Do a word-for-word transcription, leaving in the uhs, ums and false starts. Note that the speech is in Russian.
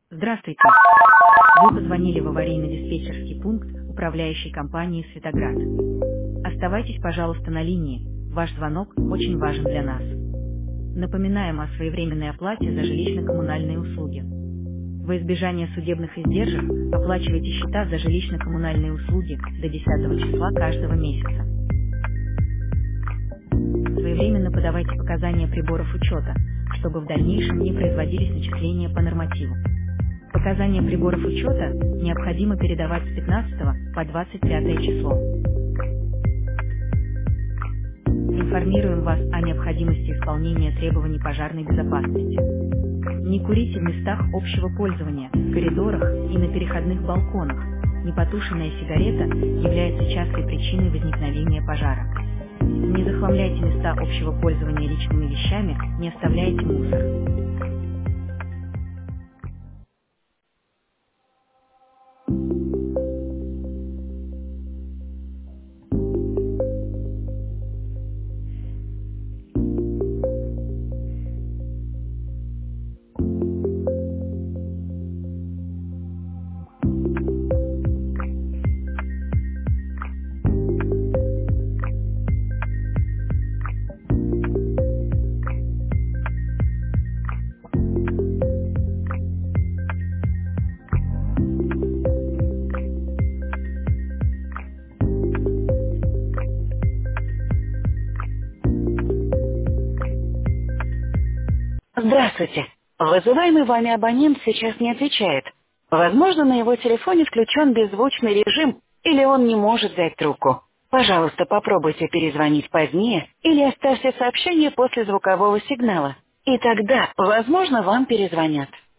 Здравствуйте. Вы позвонили в аварийно-диспетчерский пункт управляющей компании «Светоград». Оставайтесь, пожалуйста, на линии. Ваш звонок очень важен для нас. Напоминаем о своевременной оплате за жилищно-коммунальные услуги. Во избежание судебных издержек оплачивайте счета за жилищно-коммунальные услуги до десятого числа каждого месяца. Своевременно подавайте показания приборов учета, чтобы в дальнейшем не производились начисления по нормативу. Показания приборов учета необходимо передавать с пятнадцатого по двадцать пятое число. Информируем вас о необходимости исполнения требований пожарной безопасности. Не курите в местах общего пользования, в коридорах и на переходных балконах. Непотушенная сигарета является частой причиной возникновения пожара. Не захламляйте места общего пользования личными вещами, не оставляйте мусор. Здравствуйте. Вызываемый вами абонент сейчас не отвечает. Возможно, на его телефоне включен беззвучный режим, или он не может взять трубку. Пожалуйста, попробуйте перезвонить позднее или оставьте сообщение после звукового сигнала. И тогда, возможно, вам перезвонят.